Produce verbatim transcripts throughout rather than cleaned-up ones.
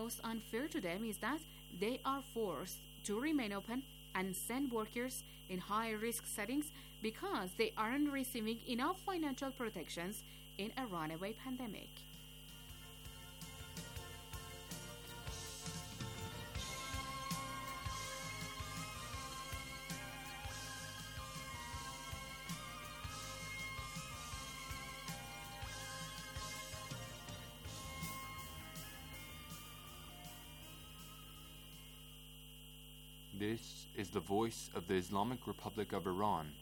most unfair to them is that they are forced to remain open and send workers in high-risk settings because they aren't receiving enough financial protections in a runaway pandemic. This is the voice of the Islamic Republic of Iran.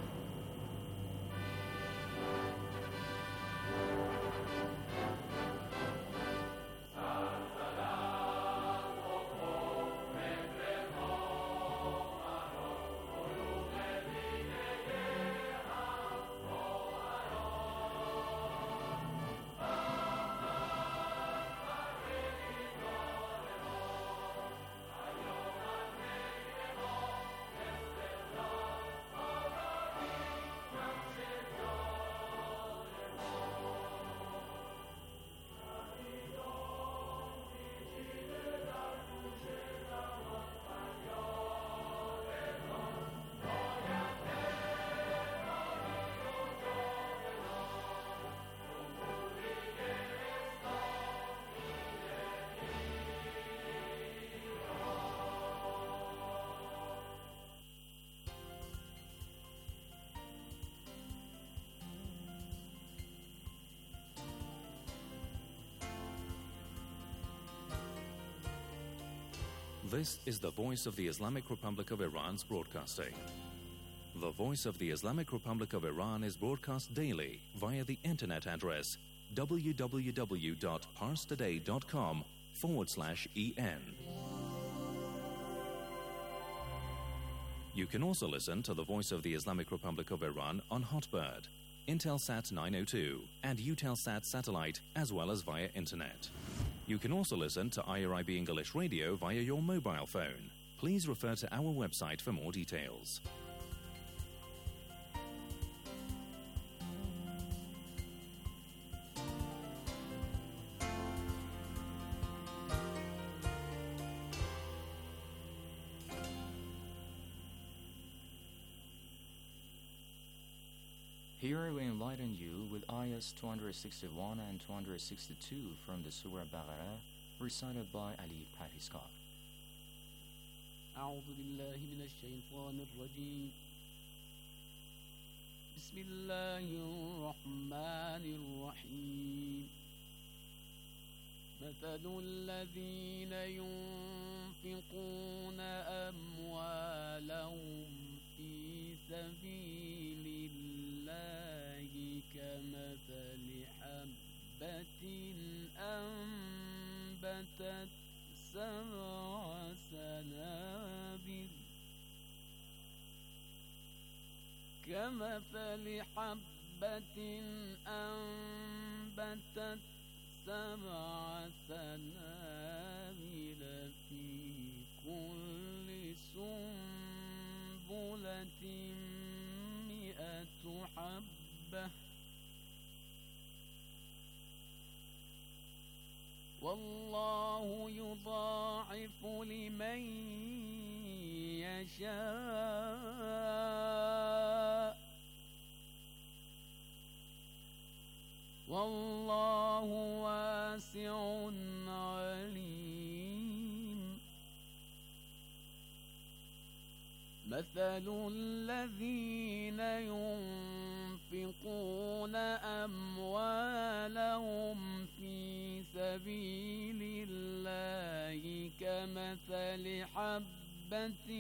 This is the Voice of the Islamic Republic of Iran's broadcasting. The Voice of the Islamic Republic of Iran is broadcast daily via the internet address www.parstoday.com forward slash en. You can also listen to the Voice of the Islamic Republic of Iran on Hotbird, Intelsat nine oh two, and Eutelsat satellite, as well as via internet. You can also listen to I R I B English Radio via your mobile phone. Please refer to our website for more details. Here we enlighten you with ayahs two hundred sixty-one and two hundred sixty-two from the Surah Baqarah, recited by Ali Parhiskar. أعوذ بالله من الشيطان الرجيم بسم الله الرحمن الرحيم مثل الذين ينفقون أموالهم في سبيل الله كمثل حبة أنبتت سبع سنابل كمثل حبة أنبتت سبع سنابل في كل سنبلة مئة حبة والله يضاعف لمن يشاء والله واسع عليم مثل الذين ينفقون أموالهم في سبيل الله كمثل حبة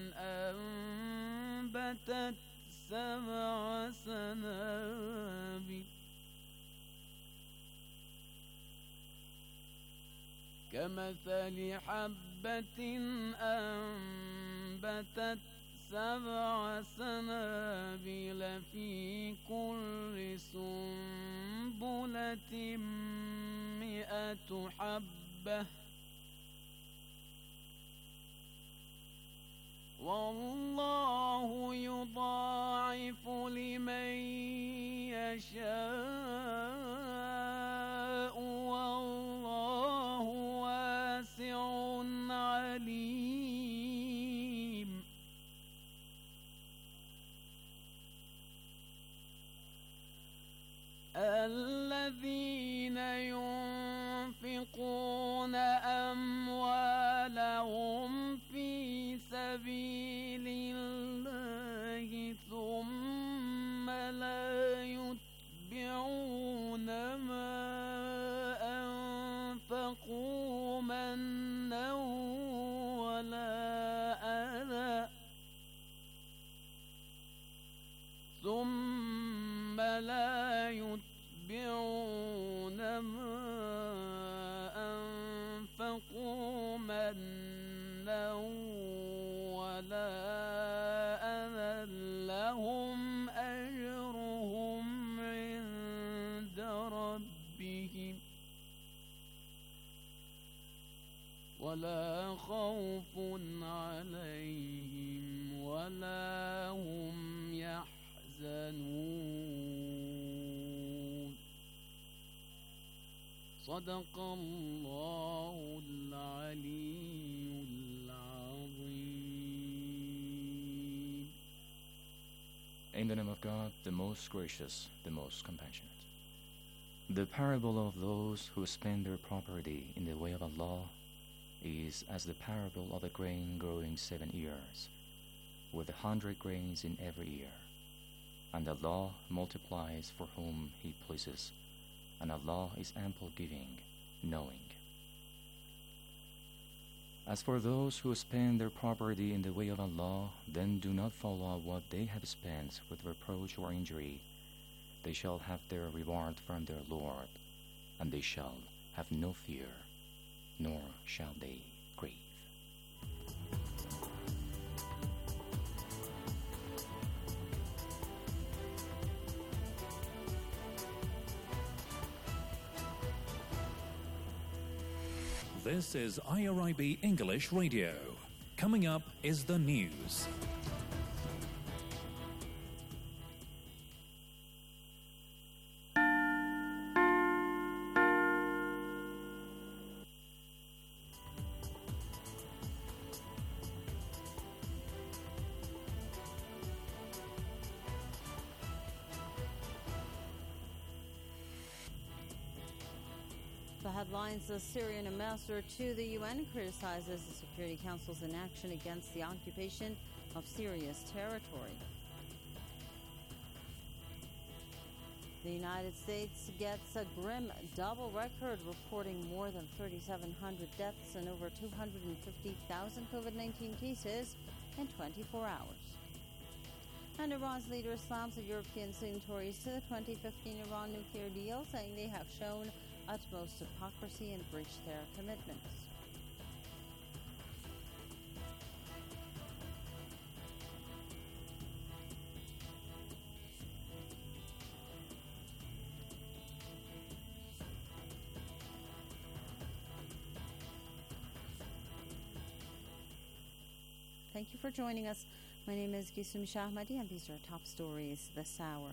أنبتت سبع سنابل كمثل حبة أنبتت سبع سنابل في كل سنبلة مئة حبة والله يضاعف لمن يشاء والله واسع ينفقون أموالهم في سبيل الله ثم لا يتبعون ما أنفقوا منا ولا أذى ثم لا يتبعون ما أنفقوا منا ولا أذى لهم أجرهم عند ربهم ولا خوف عليهم ولا هم يحزنون صدق الله العلي العظيم. In the name of God, the most gracious, the most compassionate. The parable of those who spend their property in the way of Allah is as the parable of a grain growing seven years, with a hundred grains in every ear. And Allah multiplies for whom He pleases, and Allah is ample giving, knowing. As for those who spend their property in the way of Allah, then do not follow what they have spent with reproach or injury. They shall have their reward from their Lord, and they shall have no fear, nor shall they grieve. This is I R I B English Radio. Coming up is the news. The headlines: the Syrian ambassador to the U N criticizes the Security Council's inaction against the occupation of Syria's territory. The United States gets a grim double record, reporting more than thirty-seven hundred deaths and over two hundred fifty thousand COVID nineteen cases in twenty-four hours. And Iran's leader slams the European signatories to the twenty fifteen Iran nuclear deal, saying they have shown utmost hypocrisy and breached their commitments. Thank you for joining us. My name is Gisum Shahmadi, and these are top stories this hour.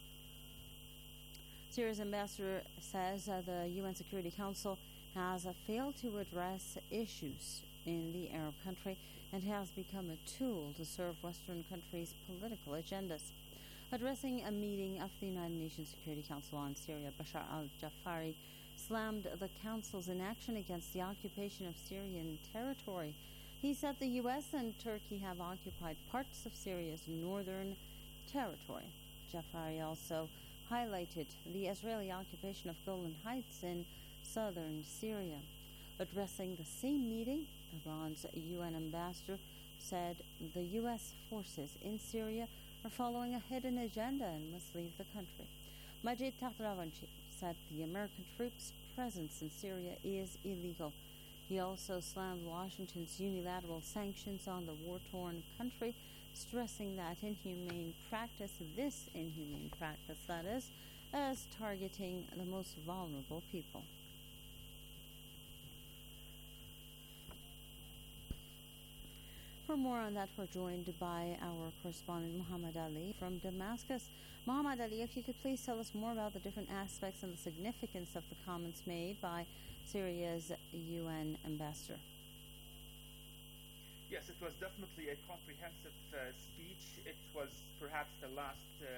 Syria's ambassador says uh, the U N Security Council has uh, failed to address issues in the Arab country and has become a tool to serve Western countries' political agendas. Addressing a meeting of the United Nations Security Council on Syria, Bashar al-Jafari slammed the Council's inaction against the occupation of Syrian territory. He said the U S and Turkey have occupied parts of Syria's northern territory. Jafari also highlighted the Israeli occupation of Golan Heights in southern Syria. Addressing the same meeting, Iran's U N ambassador said the U S forces in Syria are following a hidden agenda and must leave the country. Majid Taghravanchi said the American troops' presence in Syria is illegal. He also slammed Washington's unilateral sanctions on the war-torn country, stressing that inhumane practice, this inhumane practice, that is, as targeting the most vulnerable people. For more on that, we're joined by our correspondent Muhammad Ali from Damascus. Muhammad Ali, if you could please tell us more about the different aspects and the significance of the comments made by Syria's U N ambassador. Yes, it was definitely a comprehensive uh, speech. It was perhaps the last uh,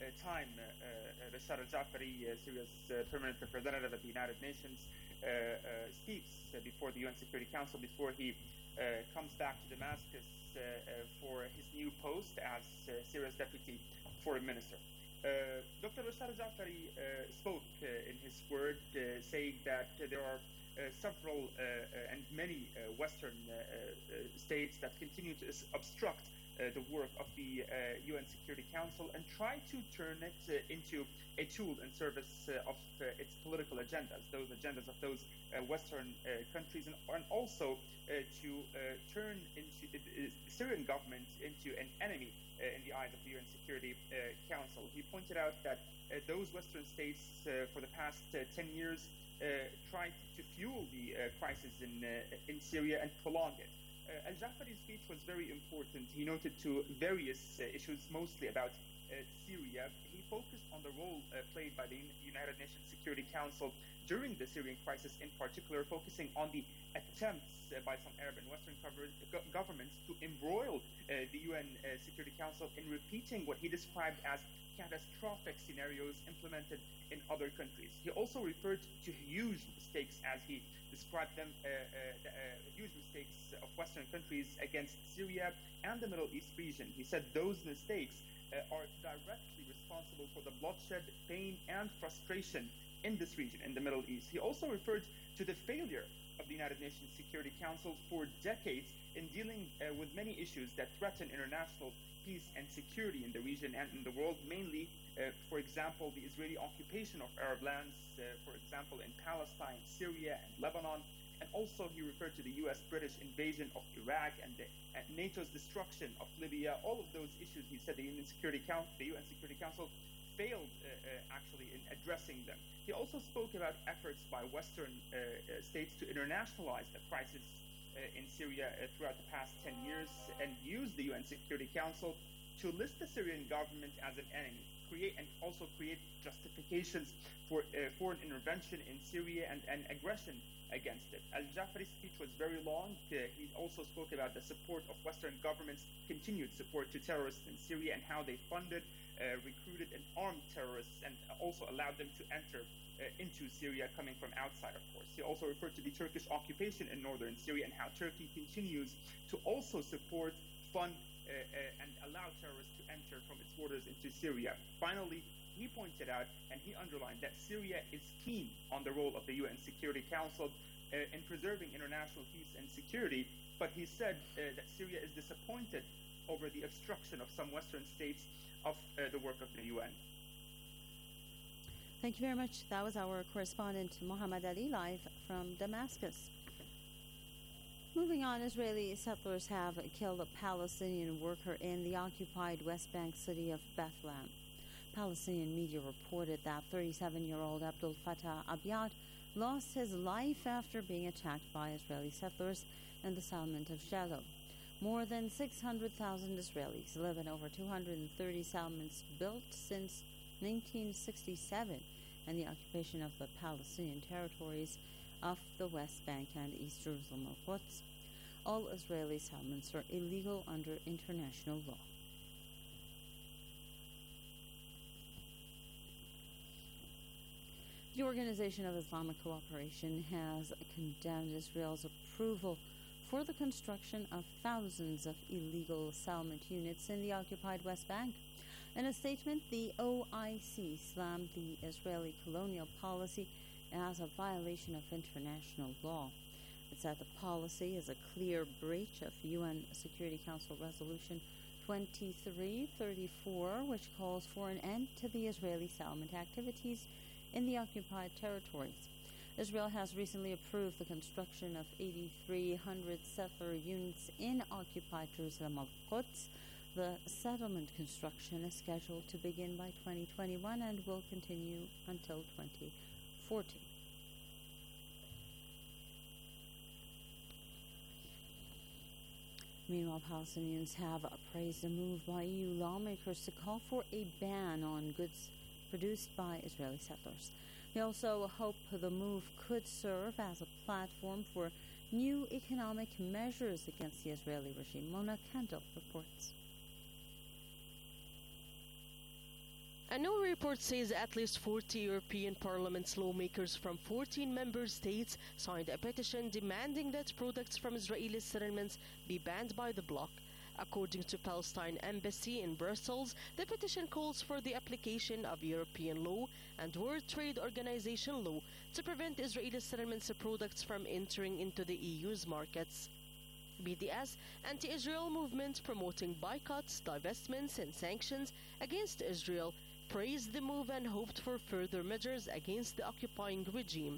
uh, time, uh, uh, Bashar al-Jafari, uh, Syria's uh, permanent representative at the United Nations, uh, uh, speaks uh, before the U N Security Council before he uh, comes back to Damascus uh, uh, for his new post as uh, Syria's deputy foreign minister. Uh, Doctor Bashar al-Jafari uh, spoke uh, in his word, uh, saying that uh, there are uh, several uh, uh, and many uh, Western uh, uh, states that continue to obstruct uh, the work of the uh, U N Security Council and try to turn it uh, into a tool in service uh, of uh, its political agendas, those agendas of those uh, Western uh, countries, and, and also uh, to uh, turn into uh, the Syrian government into an enemy uh, in the eyes of the U N Security uh, Council. He pointed out that uh, those Western states uh, for the past uh, ten years uh, tried to fuel the uh, crisis in, uh, in Syria and prolong it. Uh, Al-Jafari's speech was very important. He noted to various uh, issues, mostly about uh, Syria. He focused on the role uh, played by the United Nations Security Council during the Syrian crisis, in particular, focusing on the attempts uh, by some Arab and Western cover- go- governments to embroil uh, the U N uh, Security Council in repeating what he described as catastrophic scenarios implemented in other countries. He also referred to huge mistakes, as he described them, uh, uh, uh, huge mistakes of Western countries against Syria and the Middle East region. He said those mistakes uh, are directly responsible for the bloodshed, pain, and frustration in this region, in the Middle East. He also referred to the failure of the United Nations Security Council for decades in dealing uh, with many issues that threaten international peace and security in the region and in the world, mainly, uh, for example, the Israeli occupation of Arab lands, uh, for example, in Palestine, Syria, and Lebanon. And also he referred to the U S-British invasion of Iraq and, the, and NATO's destruction of Libya. All of those issues, he said, the U N Security Council, the U N Security Council failed uh, uh, actually in addressing them. He also spoke about efforts by Western uh, uh, states to internationalize the crisis uh, in Syria uh, throughout the past ten years and use the U N Security Council to list the Syrian government as an enemy, create and also create justifications for uh, foreign intervention in Syria and, and aggression against it. Al-Jafari's speech was very long. Uh, he also spoke about the support of Western governments, continued support to terrorists in Syria, and how they funded, uh, recruited, and armed terrorists, and also allowed them to enter uh, into Syria, coming from outside, of course. He also referred to the Turkish occupation in northern Syria and how Turkey continues to also support, fund, uh, uh, and allow terrorists to enter from its borders into Syria. Finally, he pointed out and he underlined that Syria is keen on the role of the U N Security Council uh, in preserving international peace and security, but he said uh, that Syria is disappointed over the obstruction of some Western states of uh, the work of the U N. Thank you very much. That was our correspondent Mohammed Ali, live from Damascus. Moving on, Israeli settlers have killed a Palestinian worker in the occupied West Bank city of Bethlehem. Palestinian media reported that thirty-seven-year-old Abdul Fattah Abiad lost his life after being attacked by Israeli settlers in the settlement of Shiloh. More than six hundred thousand Israelis live in over two hundred thirty settlements built since nineteen sixty-seven and the occupation of the Palestinian territories of the West Bank and East Jerusalem al-Quds. All Israeli settlements are illegal under international law. The Organization of Islamic Cooperation has condemned Israel's approval for the construction of thousands of illegal settlement units in the occupied West Bank. In a statement, the O I C slammed the Israeli colonial policy as a violation of international law. It said the policy is a clear breach of U N Security Council Resolution twenty-three thirty-four, which calls for an end to the Israeli settlement activities in the occupied territories. Israel has recently approved the construction of eighty-three hundred settler units in occupied Jerusalem al-Quds. The settlement construction is scheduled to begin by twenty twenty-one and will continue until twenty forty. Meanwhile, Palestinians have praised a move by E U lawmakers to call for a ban on goods produced by Israeli settlers. They also hope the move could serve as a platform for new economic measures against the Israeli regime. Mona Kendall reports. A new report says at least forty European Parliament's lawmakers from fourteen member states signed a petition demanding that products from Israeli settlements be banned by the bloc. According to Palestine Embassy in Brussels, the petition calls for the application of European law and World Trade Organization law to prevent Israeli settlements products from entering into the E U's markets. B D S, anti-Israel movement promoting boycotts, divestments and sanctions against Israel, praised the move and hoped for further measures against the occupying regime.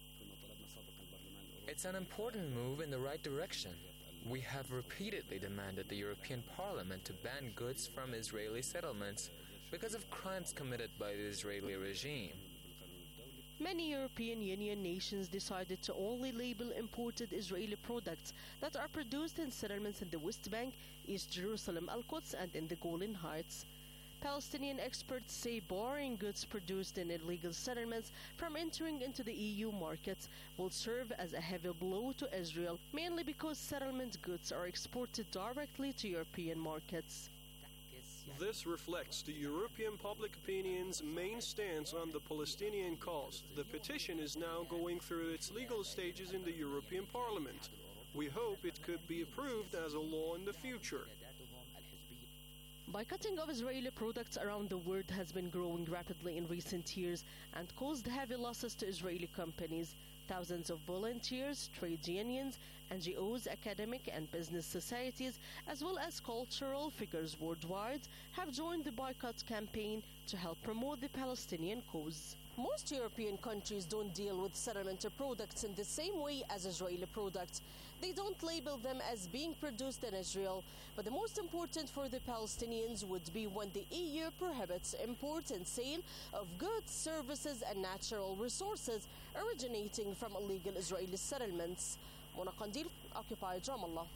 It's an important move in the right direction. We have repeatedly demanded the European Parliament to ban goods from Israeli settlements because of crimes committed by the Israeli regime. Many European Union nations decided to only label imported Israeli products that are produced in settlements in the West Bank, East Jerusalem, Al-Quds, and in the Golan Heights. Palestinian experts say barring goods produced in illegal settlements from entering into the E U markets will serve as a heavy blow to Israel, mainly because settlement goods are exported directly to European markets. This reflects the European public opinion's main stance on the Palestinian cause. The petition is now going through its legal stages in the European Parliament. We hope it could be approved as a law in the future. Boycotting of Israeli products around the world has been growing rapidly in recent years and caused heavy losses to Israeli companies. Thousands of volunteers, trade unions, N G Os, academic and business societies, as well as cultural figures worldwide, have joined the boycott campaign to help promote the Palestinian cause. Most European countries don't deal with settlement products in the same way as Israeli products. They don't label them as being produced in Israel. But the most important for the Palestinians would be when the E U prohibits import and sale of goods, services, and natural resources originating from illegal Israeli settlements. Mona Qandil, occupied Ramallah.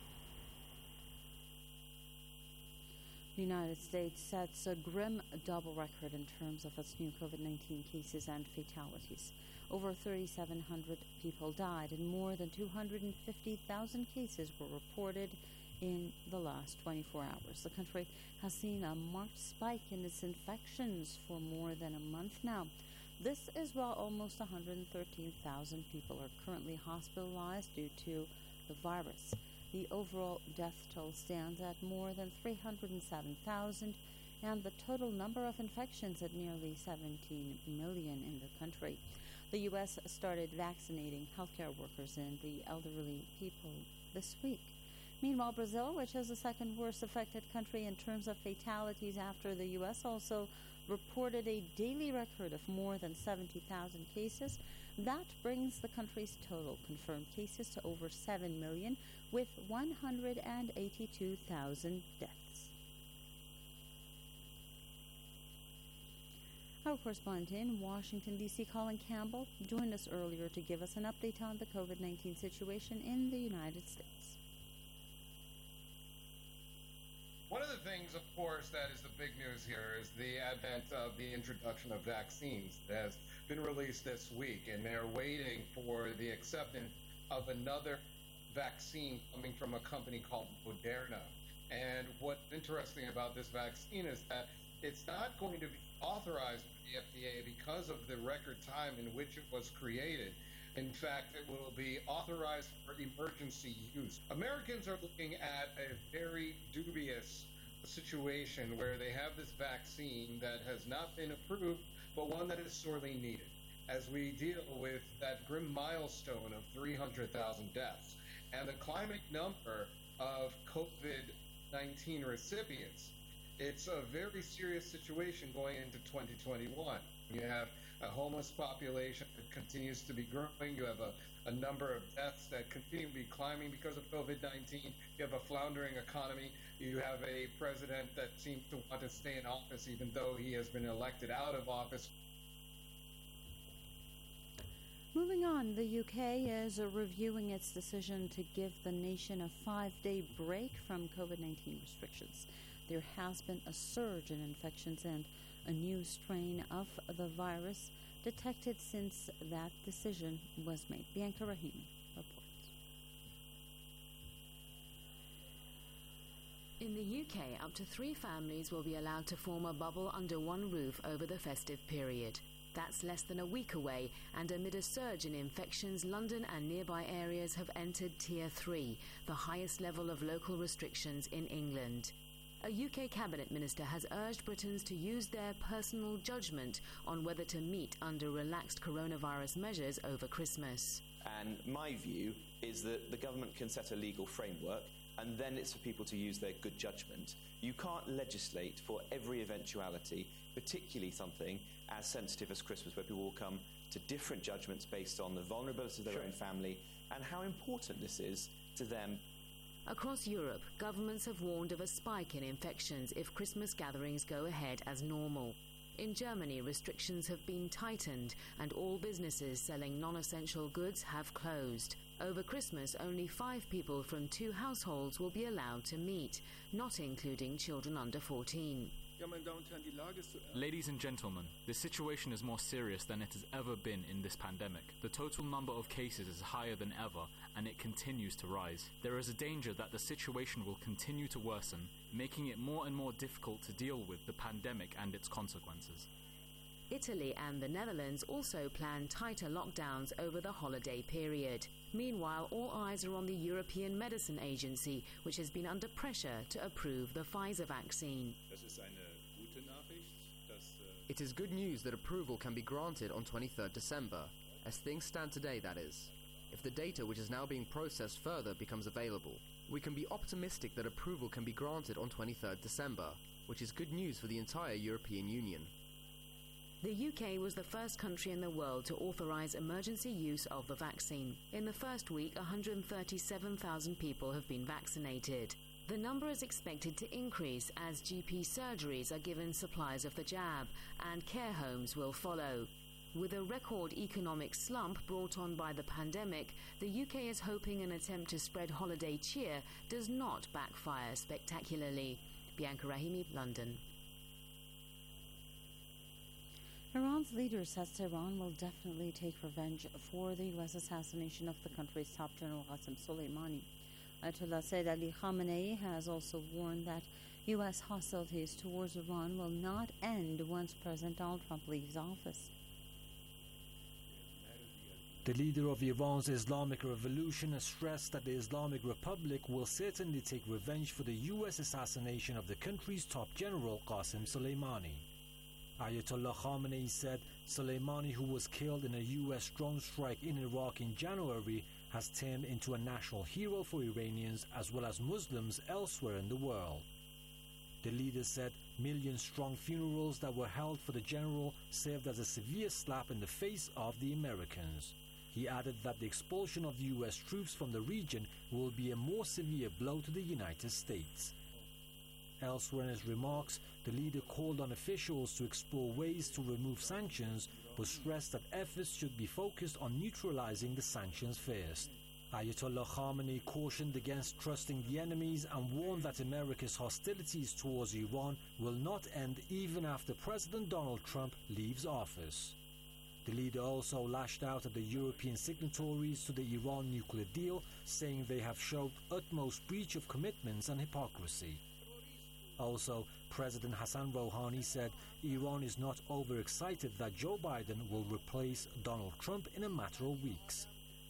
The United States sets a grim double record in terms of its new COVID nineteen cases and fatalities. Over thirty-seven hundred people died and more than two hundred fifty thousand cases were reported in the last twenty-four hours. The country has seen a marked spike in its infections for more than a month now. This is while almost one hundred thirteen thousand people are currently hospitalized due to the virus. The overall death toll stands at more than three hundred seven thousand, and the total number of infections at nearly seventeen million in the country. The U S started vaccinating healthcare workers and the elderly people this week. Meanwhile, Brazil, which is the second worst affected country in terms of fatalities after the U S, also reported a daily record of more than seventy thousand cases. That brings the country's total confirmed cases to over seven million, with one hundred eighty-two thousand deaths. Our correspondent in Washington, D C, Colin Campbell, joined us earlier to give us an update on the COVID nineteen situation in the United States. One of the things, of course, that is the big news here is the advent of the introduction of vaccines that has been released this week, and they're waiting for the acceptance of another vaccine coming from a company called Moderna. And what's interesting about this vaccine is that it's not going to be authorized by the F D A because of the record time in which it was created. In fact, it will be authorized for emergency use. Americans are looking at a very dubious situation where they have this vaccine that has not been approved, but one that is sorely needed as we deal with that grim milestone of three hundred thousand deaths and the climate number of COVID nineteen recipients. It's a very serious situation going into twenty twenty-one. You have a homeless population that continues to be growing. You have a, a number of deaths that continue to be climbing because of COVID nineteen. You have a floundering economy. You have a president that seems to want to stay in office even though he has been elected out of office. Moving on, the U K is uh, reviewing its decision to give the nation a five-day break from COVID nineteen restrictions. There has been a surge in infections and a new strain of the virus detected since that decision was made. Bianca Rahimi reports. In the the U K, up to three families will be allowed to form a bubble under one roof over the festive period. That's less than a week away, and amid a surge in infections, London and nearby areas have entered Tier three, the highest level of local restrictions in England. A U K cabinet minister has urged Britons to use their personal judgment on whether to meet under relaxed coronavirus measures over Christmas. And my view is that the government can set a legal framework, and then it's for people to use their good judgment. You can't legislate for every eventuality, particularly something as sensitive as Christmas, where people will come to different judgments based on the vulnerability of their Sure. own family and how important this is to them. Across Europe, governments have warned of a spike in infections if Christmas gatherings go ahead as normal. In Germany, restrictions have been tightened and all businesses selling non-essential goods have closed. Over Christmas, only five people from two households will be allowed to meet, not including children under fourteen. Ladies and gentlemen, the situation is more serious than it has ever been in this pandemic. The total number of cases is higher than ever, and it continues to rise. There is a danger that the situation will continue to worsen, making it more and more difficult to deal with the pandemic and its consequences. Italy and the Netherlands also plan tighter lockdowns over the holiday period. Meanwhile, all eyes are on the European Medicine Agency, which has been under pressure to approve the Pfizer vaccine. It is good news that approval can be granted on twenty-third December, as things stand today, that is. If the data which is now being processed further becomes available, we can be optimistic that approval can be granted on twenty-third December, which is good news for the entire European Union. The U K was the first country in the world to authorise emergency use of the vaccine. In the first week, one hundred thirty-seven thousand people have been vaccinated. The number is expected to increase as G P surgeries are given supplies of the jab, and care homes will follow. With a record economic slump brought on by the pandemic, the U K is hoping an attempt to spread holiday cheer does not backfire spectacularly. Bianca Rahimi, London. Iran's leader says Tehran will definitely take revenge for the U S assassination of the country's top general Qasem Soleimani. Ayatollah Sayyid Ali Khamenei has also warned that U S hostilities towards Iran will not end once President Donald Trump leaves office. The leader of Iran's Islamic Revolution has stressed that the Islamic Republic will certainly take revenge for the U S assassination of the country's top general Qasem Soleimani. Ayatollah Khamenei said Soleimani, who was killed in a U S drone strike in Iraq in January, has turned into a national hero for Iranians as well as Muslims elsewhere in the world. The leader said million-strong funerals that were held for the general served as a severe slap in the face of the Americans. He added that the expulsion of the U S troops from the region will be a more severe blow to the United States. Elsewhere in his remarks, the leader called on officials to explore ways to remove sanctions, but stressed that efforts should be focused on neutralizing the sanctions first. Ayatollah Khamenei cautioned against trusting the enemies and warned that America's hostilities towards Iran will not end even after President Donald Trump leaves office. The leader also lashed out at the European signatories to the Iran nuclear deal, saying they have showed utmost breach of commitments and hypocrisy. Also, President Hassan Rouhani said Iran is not overexcited that Joe Biden will replace Donald Trump in a matter of weeks.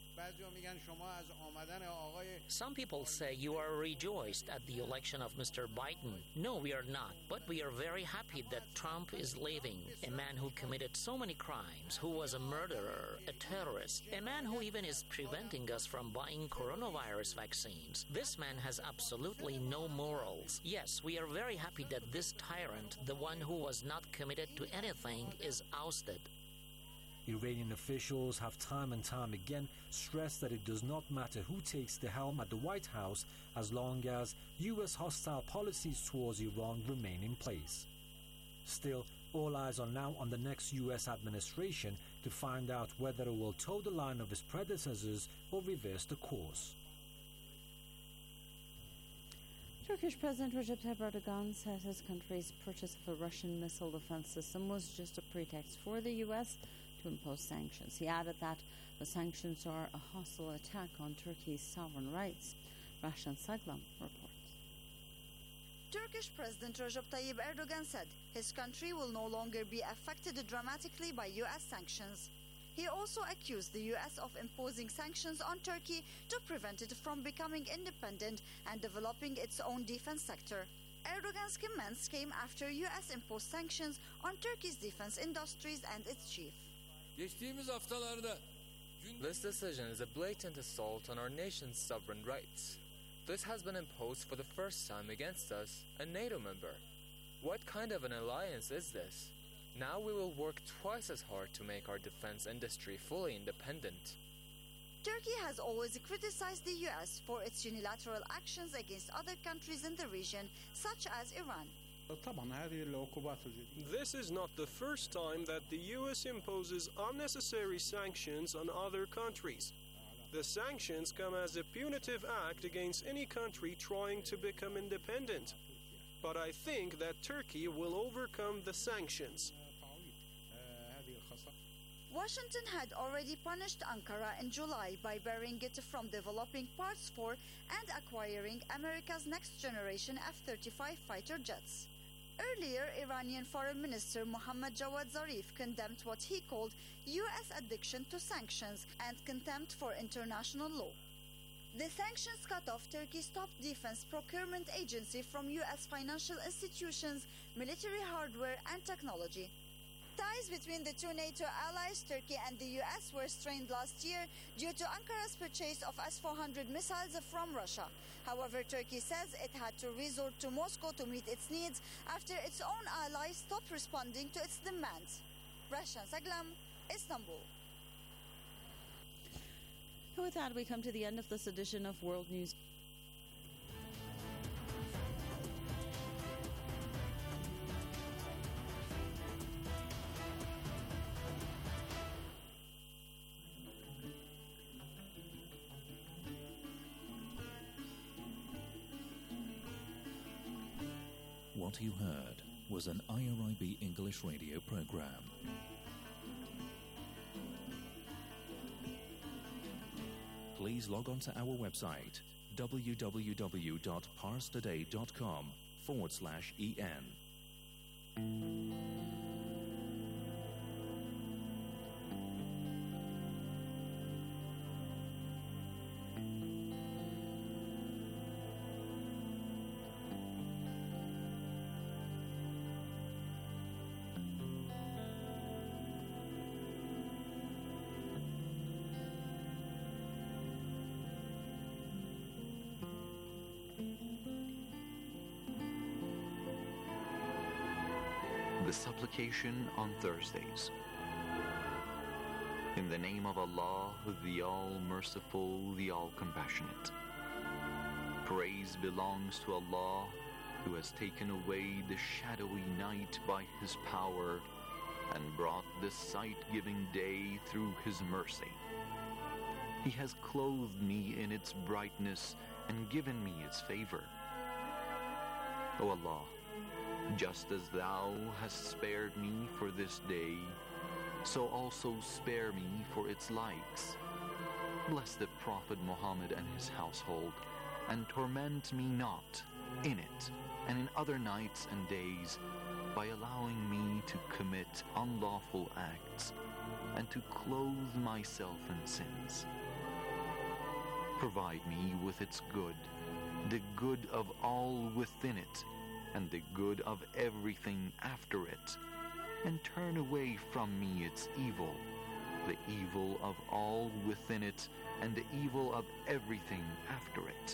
Some people say you are rejoiced at the election of Mister Biden. No, we are not, but we are very happy that Trump is leaving. A man who committed so many crimes, who was a murderer, a terrorist, a man who even is preventing us from buying coronavirus vaccines. This man has absolutely no morals. Yes, we are very happy that this tyrant, the one who was not committed to anything, is ousted. Iranian officials have time and time again stressed that it does not matter who takes the helm at the White House as long as U S hostile policies towards Iran remain in place. Still, all eyes are now on the next U S administration to find out whether it will toe the line of its predecessors or reverse the course. Turkish President Recep Tayyip Erdogan said his country's purchase of a Russian missile defense system was just a pretext for the U S to impose sanctions. He added that the sanctions are a hostile attack on Turkey's sovereign rights. Rashan Saglam reports. Turkish President Recep Tayyip Erdogan said his country will no longer be affected dramatically by U S sanctions. He also accused the U S of imposing sanctions on Turkey to prevent it from becoming independent and developing its own defense sector. Erdogan's comments came after U S imposed sanctions on Turkey's defense industries and its chief. This decision is a blatant assault on our nation's sovereign rights. This has been imposed for the first time against us, a NATO member. What kind of an alliance is this? Now we will work twice as hard to make our defense industry fully independent. Turkey has always criticized the U S for its unilateral actions against other countries in the region, such as Iran. This is not the first time that the U S imposes unnecessary sanctions on other countries. The sanctions come as a punitive act against any country trying to become independent. But I think that Turkey will overcome the sanctions. Washington had already punished Ankara in July by barring it from developing parts for and acquiring America's next-generation F thirty-five fighter jets. Earlier, Iranian Foreign Minister Mohammad Javad Zarif condemned what he called U S addiction to sanctions and contempt for international law. The sanctions cut off Turkey's top defense procurement agency from U S financial institutions, military hardware, and technology. Ties between the two NATO allies, Turkey and the U S, were strained last year due to Ankara's purchase of S four hundred missiles from Russia. However, Turkey says it had to resort to Moscow to meet its needs after its own allies stopped responding to its demands. Rashan Saglam, Istanbul. With that, we come to the end of this edition of World News. What you heard was an I R I B English radio program. Please log on to our website w w w dot pars today dot com forward slash en. The supplication on Thursdays. In the name of Allah, the All-Merciful, the All-Compassionate. Praise belongs to Allah, who has taken away the shadowy night by His power and brought the sight-giving day through His mercy. He has clothed me in its brightness and given me its favor. O Allah, just as Thou hast spared me for this day, so also spare me for its likes. Bless the Prophet Muhammad and his household, and torment me not in it and in other nights and days by allowing me to commit unlawful acts and to clothe myself in sins. Provide me with its good, the good of all within it, and the good of everything after it, and turn away from me its evil, the evil of all within it, and the evil of everything after it.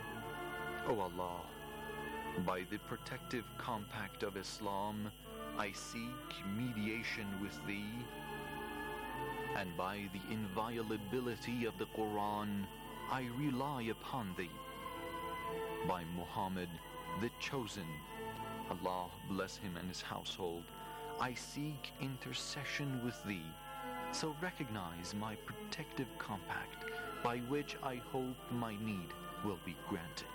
O Allah, by the protective compact of Islam, I seek mediation with Thee, and by the inviolability of the Quran, I rely upon Thee. By Muhammad, the Chosen, Allah bless him and his household, I seek intercession with Thee, so recognize my protective compact, by which I hope my need will be granted.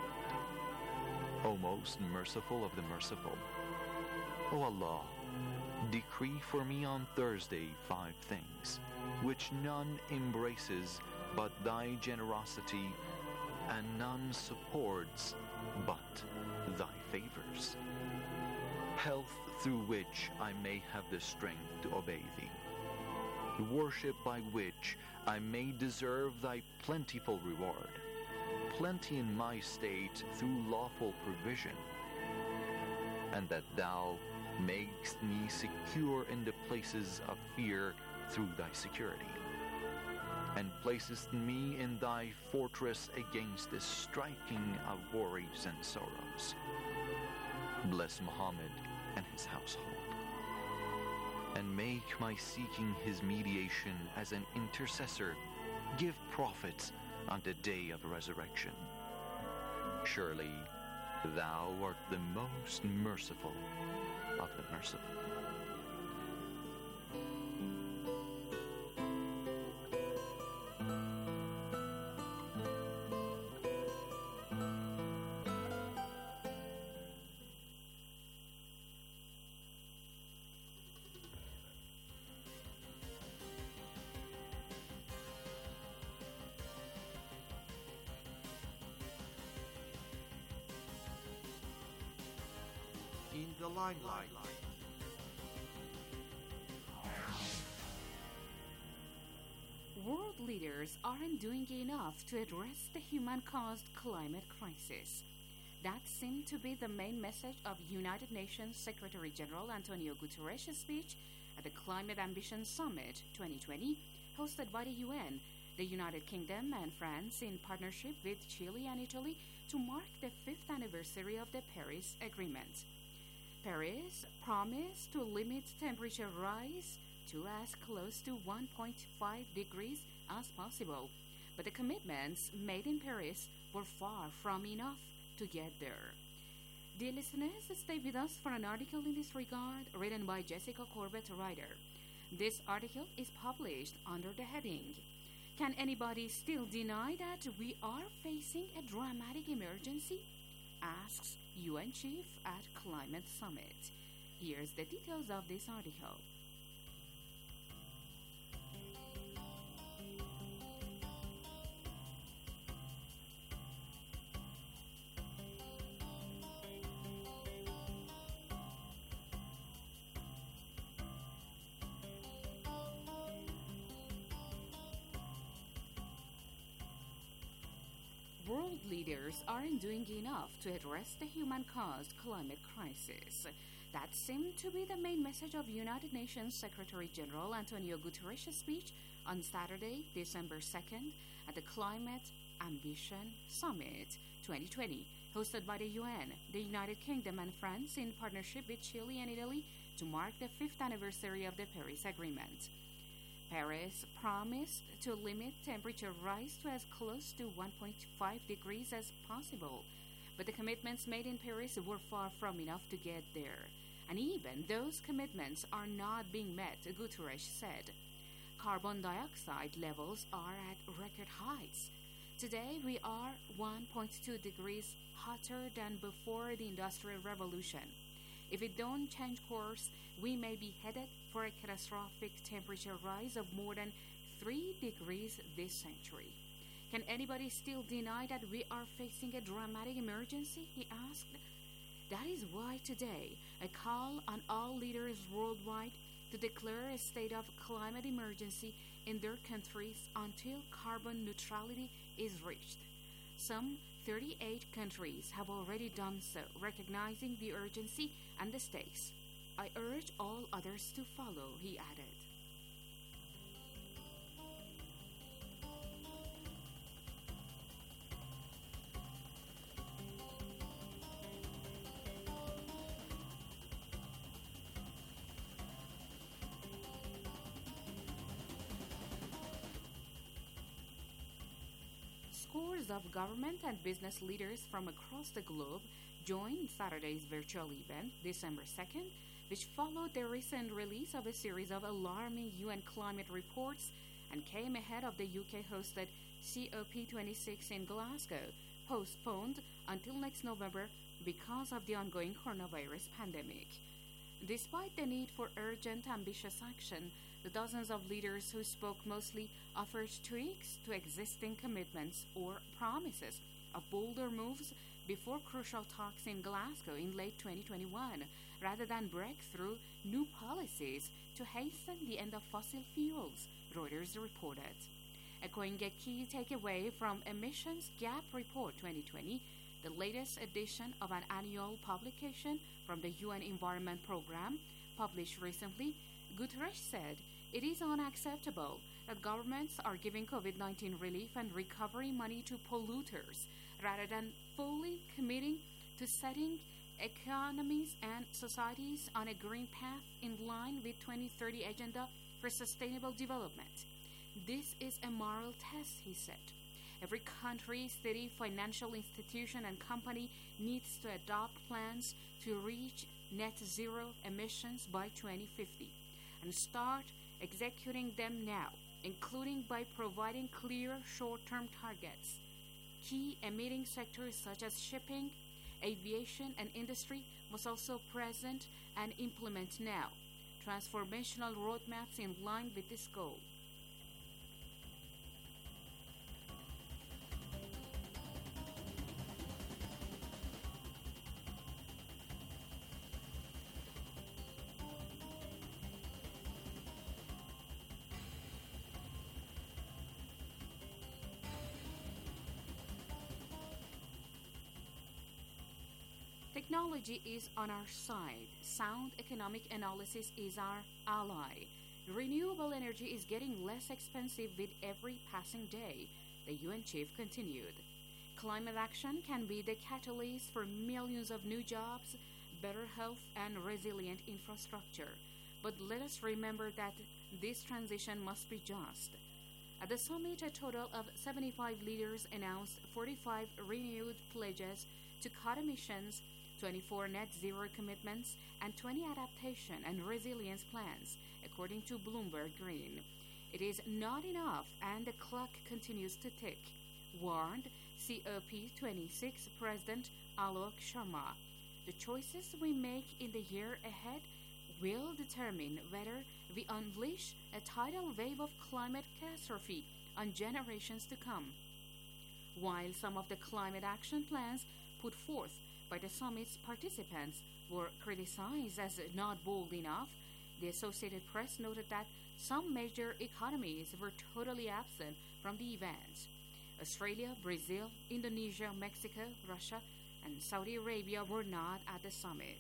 O most merciful of the merciful, O Allah, decree for me on Thursday five things, which none embraces but Thy generosity, and none supports but thy favors. Health through which I may have the strength to obey thee. Worship by which I may deserve thy plentiful reward. Plenty in my state through lawful provision. And that thou makest me secure in the places of fear through thy security. And placest me in thy fortress against the striking of worries and sorrows. Bless Muhammad and his household, and make my seeking his mediation as an intercessor give profit on the day of resurrection. Surely thou art the most merciful of the merciful. In the limelight. World leaders aren't doing enough to address the human-caused climate crisis. That seemed to be the main message of United Nations Secretary General Antonio Guterres' speech at the Climate Ambition Summit twenty twenty, hosted by the U N, the United Kingdom and France in partnership with Chile and Italy to mark the fifth anniversary of the Paris Agreement. Paris promised to limit temperature rise to as close to one point five degrees as possible, but the commitments made in Paris were far from enough to get there. Dear listeners, stay with us for an article in this regard written by Jessica Corbett Ryder. This article is published under the heading, "Can anybody still deny that we are facing a dramatic emergency?" asks U N Chief at Climate Summit. Here's the details of this article. World leaders aren't doing enough to address the human-caused climate crisis. That seemed to be the main message of United Nations Secretary General Antonio Guterres' speech on Saturday, December second, at the Climate Ambition Summit twenty twenty, hosted by the U N, the United Kingdom and France in partnership with Chile and Italy to mark the fifth anniversary of the Paris Agreement. Paris promised to limit temperature rise to as close to one point five degrees as possible, but the commitments made in Paris were far from enough to get there. And even those commitments are not being met, Guterres said. Carbon dioxide levels are at record heights. Today we are one point two degrees hotter than before the Industrial Revolution. If we don't change course, we may be headed for a catastrophic temperature rise of more than three degrees this century. Can anybody still deny that we are facing a dramatic emergency? He asked. That is why today a call on all leaders worldwide to declare a state of climate emergency in their countries until carbon neutrality is reached. Some thirty-eight countries have already done so, recognizing the urgency and the stakes. I urge all others to follow, he added. Scores of government and business leaders from across the globe joined Saturday's virtual event, December second, which followed the recent release of a series of alarming U N climate reports and came ahead of the U K-hosted C O P twenty-six in Glasgow, postponed until next November because of the ongoing coronavirus pandemic. Despite the need for urgent, ambitious action, the dozens of leaders who spoke mostly offered tweaks to existing commitments or promises of bolder moves before crucial talks in Glasgow in late twenty twenty-one, rather than break through new policies to hasten the end of fossil fuels, Reuters reported. Echoing a key takeaway from Emissions Gap Report twenty twenty, the latest edition of an annual publication from the U N Environment Programme, published recently, Guterres said it is unacceptable that governments are giving COVID nineteen relief and recovery money to polluters rather than fully committing to setting economies and societies on a green path in line with twenty thirty Agenda for Sustainable Development. This is a moral test, he said. Every country, city, financial institution, and company needs to adopt plans to reach net zero emissions by twenty fifty and start executing them now, including by providing clear short-term targets. Key emitting sectors such as shipping, aviation, and industry must also present and implement now transformational roadmaps in line with this goal. Technology is on our side. Sound economic analysis is our ally. Renewable energy is getting less expensive with every passing day, the U N chief continued. Climate action can be the catalyst for millions of new jobs, better health, and resilient infrastructure. But let us remember that this transition must be just. At the summit, a total of seventy-five leaders announced forty-five renewed pledges to cut emissions, twenty-four net zero commitments, and twenty adaptation and resilience plans, according to Bloomberg Green. It is not enough, and the clock continues to tick, warned C O P twenty-six President Alok Sharma. The choices we make in the year ahead will determine whether we unleash a tidal wave of climate catastrophe on generations to come. While some of the climate action plans put forth by the summit's participants were criticized as not bold enough, the Associated Press noted that some major economies were totally absent from the event. Australia, Brazil, Indonesia, Mexico, Russia, and Saudi Arabia were not at the summit.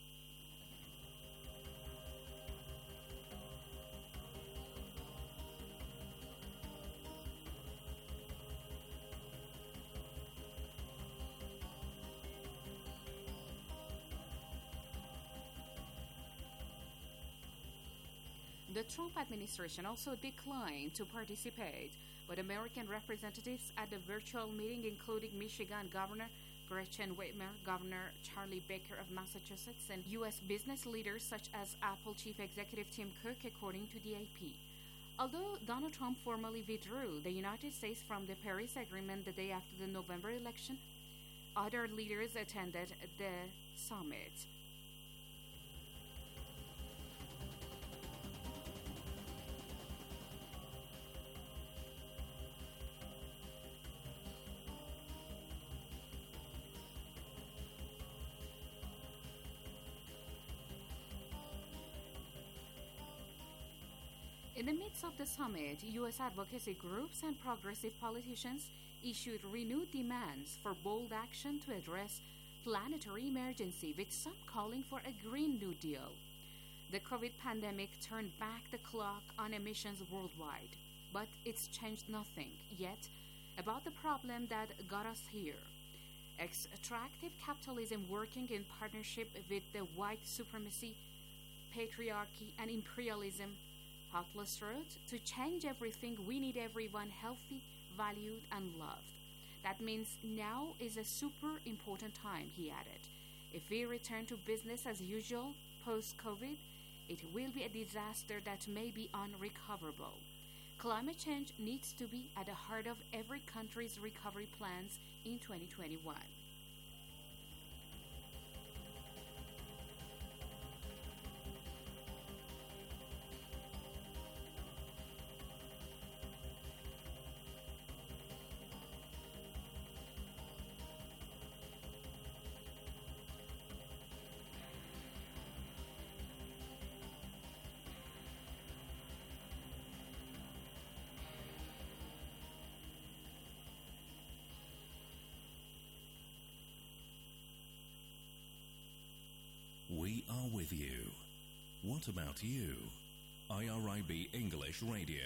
The Trump administration also declined to participate, but American representatives at the virtual meeting, including Michigan Governor Gretchen Whitmer, Governor Charlie Baker of Massachusetts, and U S business leaders such as Apple Chief Executive Tim Cook, according to the A P. Although Donald Trump formally withdrew the United States from the Paris Agreement the day after the November election, other leaders attended the summit. In the midst of the summit, U S advocacy groups and progressive politicians issued renewed demands for bold action to address planetary emergency, with some calling for a Green New Deal. The COVID pandemic turned back the clock on emissions worldwide, but it's changed nothing yet about the problem that got us here. Extractive capitalism working in partnership with the white supremacy, patriarchy, and imperialism Atlas wrote, to change everything, we need everyone healthy, valued, and loved. That means now is a super important time, he added. If we return to business as usual post-COVID, it will be a disaster that may be unrecoverable. Climate change needs to be at the heart of every country's recovery plans in twenty twenty-one. with you. What about you? I R I B English Radio.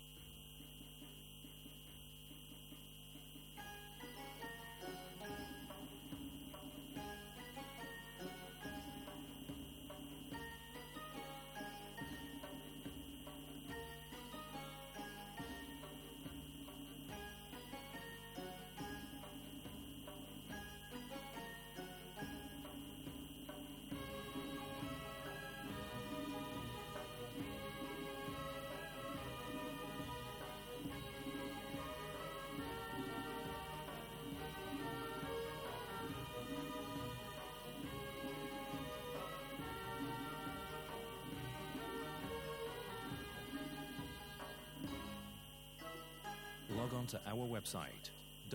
Log on to our website,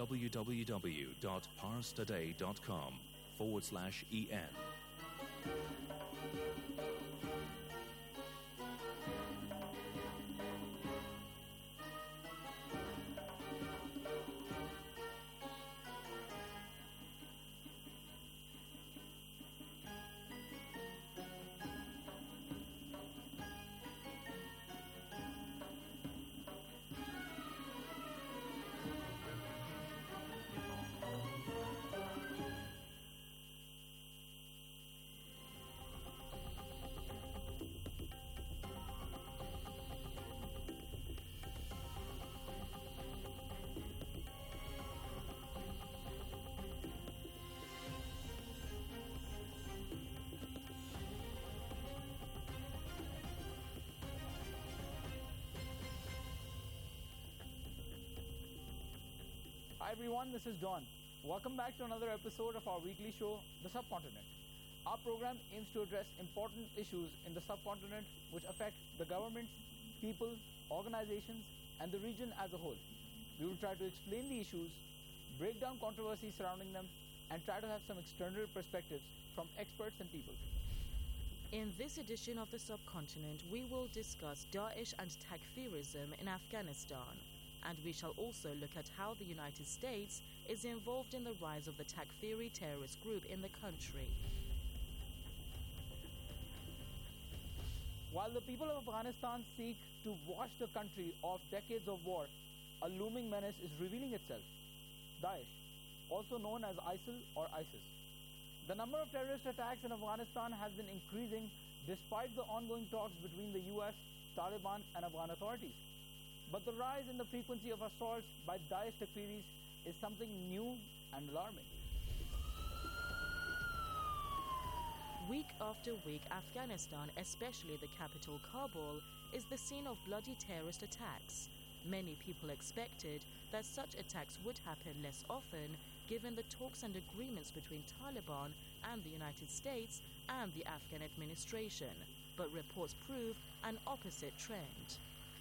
www.parstoday.com forward slash EN. Hi everyone, this is Don. Welcome back to another episode of our weekly show, The Subcontinent. Our program aims to address important issues in the subcontinent which affect the governments, people, organizations, and the region as a whole. We will try to explain the issues, break down controversies surrounding them, and try to have some external perspectives from experts and people. In this edition of The Subcontinent, we will discuss Daesh and Takfirism in Afghanistan. And we shall also look at how the United States is involved in the rise of the Takfiri terrorist group in the country. While the people of Afghanistan seek to wash the country of decades of war, a looming menace is revealing itself: Daesh, also known as ISIL or ISIS. The number of terrorist attacks in Afghanistan has been increasing despite the ongoing talks between the U S, Taliban, and Afghan authorities. But the rise in the frequency of assaults by Daesh Takfiris is something new and alarming. Week after week, Afghanistan, especially the capital Kabul, is the scene of bloody terrorist attacks. Many people expected that such attacks would happen less often given the talks and agreements between Taliban and the United States and the Afghan administration, but reports prove an opposite trend.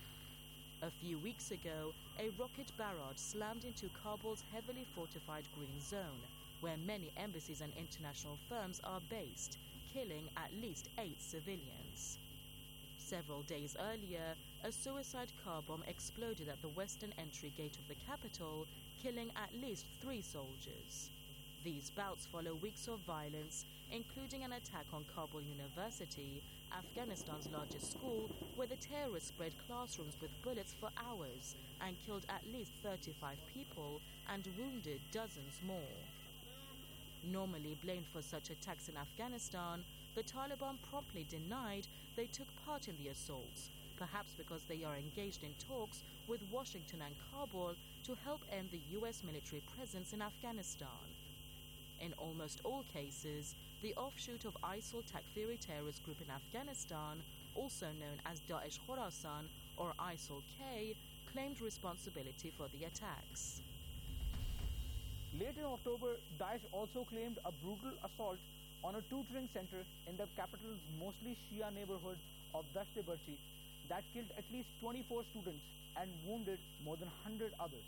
A few weeks ago, a rocket barrage slammed into Kabul's heavily fortified Green Zone, where many embassies and international firms are based, killing at least eight civilians. Several days earlier, a suicide car bomb exploded at the western entry gate of the capital, killing at least three soldiers. These bouts follow weeks of violence, including an attack on Kabul University, Afghanistan's largest school, where the terrorists sprayed classrooms with bullets for hours and killed at least thirty-five people and wounded dozens more. Normally blamed for such attacks in Afghanistan, the Taliban promptly denied they took part in the assaults, perhaps because they are engaged in talks with Washington and Kabul to help end the U S military presence in Afghanistan. In almost all cases, the offshoot of ISIL Takfiri terrorist group in Afghanistan, also known as Daesh Khorasan or ISIL-K, claimed responsibility for the attacks. Late in October, Daesh also claimed a brutal assault on a tutoring center in the capital's mostly Shia neighborhood of Dasht-e-Barchi that killed at least twenty-four students and wounded more than one hundred others.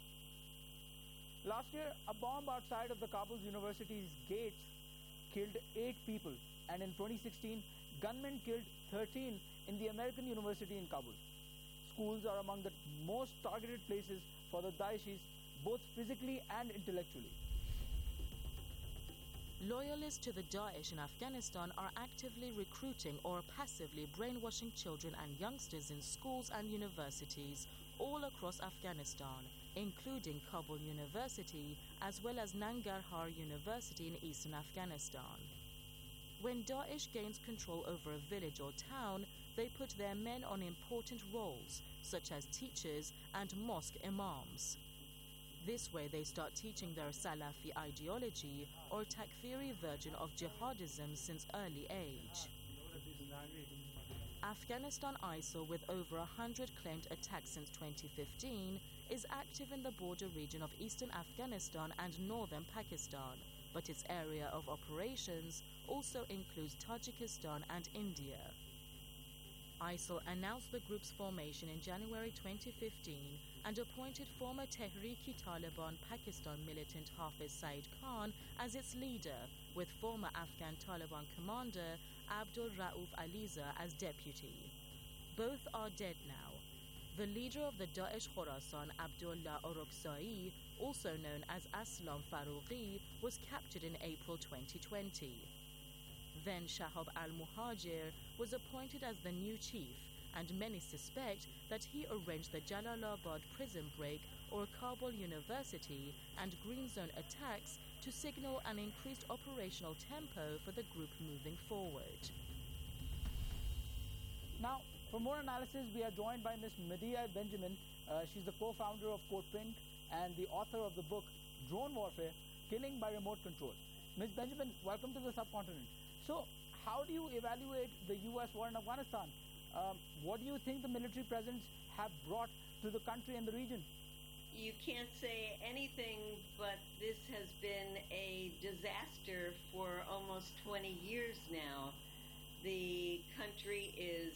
Last year, a bomb outside of the Kabul University's gates killed eight people, and in twenty sixteen, gunmen killed thirteen in the American University in Kabul. Schools are among the most targeted places for the Daeshis, both physically and intellectually. Loyalists to the Daesh in Afghanistan are actively recruiting or passively brainwashing children and youngsters in schools and universities all across Afghanistan, including Kabul University as well as Nangarhar University in eastern Afghanistan. When Daesh gains control over a village or town, they put their men on important roles, such as teachers and mosque imams. This way they start teaching their Salafi ideology or Takfiri version of jihadism since early age. Afghanistan I S I L, with over one hundred claimed attacks since twenty fifteen, is active in the border region of eastern Afghanistan and northern Pakistan, but its area of operations also includes Tajikistan and India. I S I L announced the group's formation in January twenty fifteen and appointed former Tehrik-i-Taliban Pakistan militant Hafiz Saeed Khan as its leader, with former Afghan Taliban commander Abdul Rauf Aliza as deputy. Both are dead now. The leader of the Daesh Khorasan, Abdullah Oroksai, also known as Aslam Farouqi, was captured in April twenty twenty. Then Shahab al-Muhajir was appointed as the new chief, and many suspect that he arranged the Jalalabad prison break or Kabul University and Green Zone attacks to signal an increased operational tempo for the group moving forward. Now, for more analysis, we are joined by Miz Medea Benjamin. Uh, she's the co-founder of Code Pink and the author of the book Drone Warfare, Killing by Remote Control. Miz Benjamin, welcome to the subcontinent. So, how do you evaluate the U S war in Afghanistan? Um, what do you think the military presence have brought to the country and the region? You can't say anything, but this has been a disaster for almost twenty years now. The country is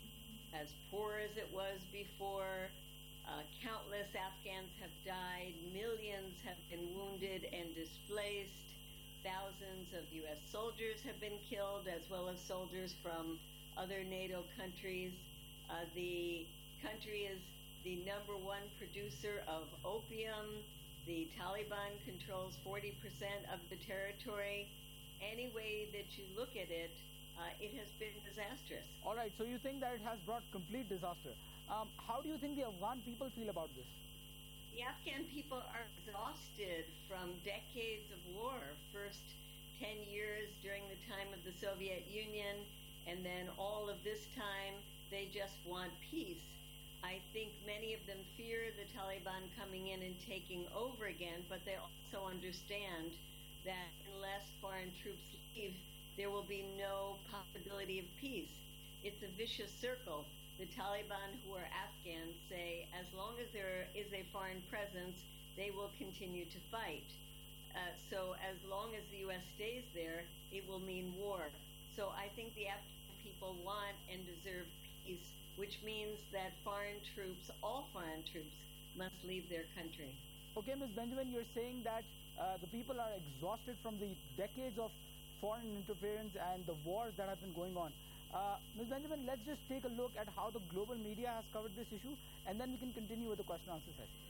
as poor as it was before. Uh, countless Afghans have died. Millions have been wounded and displaced. Thousands of U S soldiers have been killed, as well as soldiers from other NATO countries. Uh, the country is the number one producer of opium. The Taliban controls forty percent of the territory. Any way that you look at it, uh, it has been disastrous. All right, so you think that it has brought complete disaster. Um, how do you think the Afghan people feel about this? The Afghan people are exhausted from decades of war. First ten years during the time of the Soviet Union, and then all of this time, they just want peace. I think many of them fear the Taliban coming in and taking over again, but they also understand that unless foreign troops leave, there will be no possibility of peace. It's a vicious circle. The Taliban, who are Afghans, say as long as there is a foreign presence, they will continue to fight. Uh, so as long as the U S stays there, it will mean war. So I think the Afghan people want and deserve peace, which means that foreign troops, all foreign troops, must leave their country. Okay, Miz Benjamin, you're saying that uh, the people are exhausted from the decades of foreign interference and the wars that have been going on. Uh, Miz Benjamin, let's just take a look at how the global media has covered this issue, and then we can continue with the question answer session.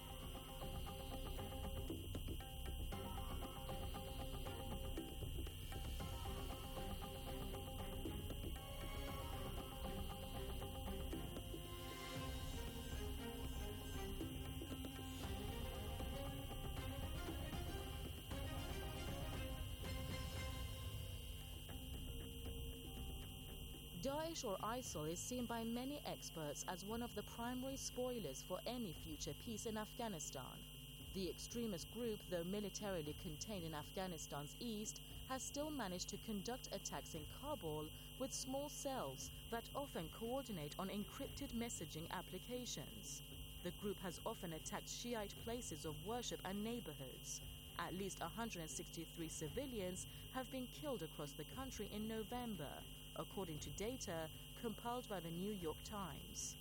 Daesh or I S I L is seen by many experts as one of the primary spoilers for any future peace in Afghanistan. The extremist group, though militarily contained in Afghanistan's east, has still managed to conduct attacks in Kabul with small cells that often coordinate on encrypted messaging applications. The group has often attacked Shiite places of worship and neighborhoods. At least one hundred sixty-three civilians have been killed across the country in November, according to data compiled by the New York Times.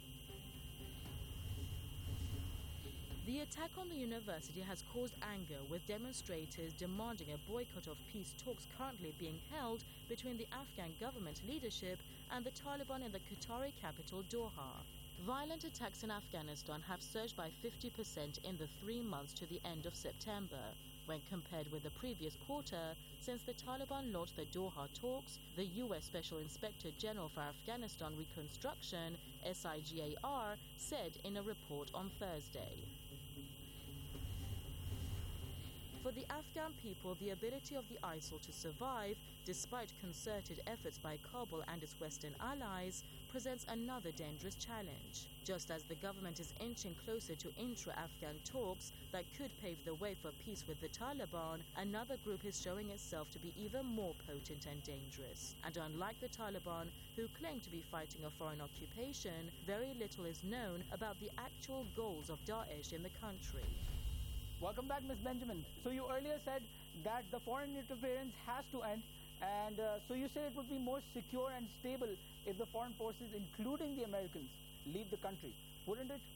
The attack on the university has caused anger, with demonstrators demanding a boycott of peace talks currently being held between the Afghan government leadership and the Taliban in the Qatari capital Doha. Violent attacks in Afghanistan have surged by fifty percent in the three months to the end of September. When compared with the previous quarter, since the Taliban launched the Doha talks, the U S Special Inspector General for Afghanistan Reconstruction, S I G A R, said in a report on Thursday. For the Afghan people, the ability of the I S I L to survive, despite concerted efforts by Kabul and its Western allies, presents another dangerous challenge. Just as the government is inching closer to intra-Afghan talks that could pave the way for peace with the Taliban, another group is showing itself to be even more potent and dangerous. And unlike the Taliban, who claim to be fighting a foreign occupation, very little is known about the actual goals of Daesh in the country. Welcome back, Miz Benjamin. So you earlier said that the foreign interference has to end, and uh, so you said it would be more secure and stable if the foreign forces, including the Americans, leave the country, wouldn't it?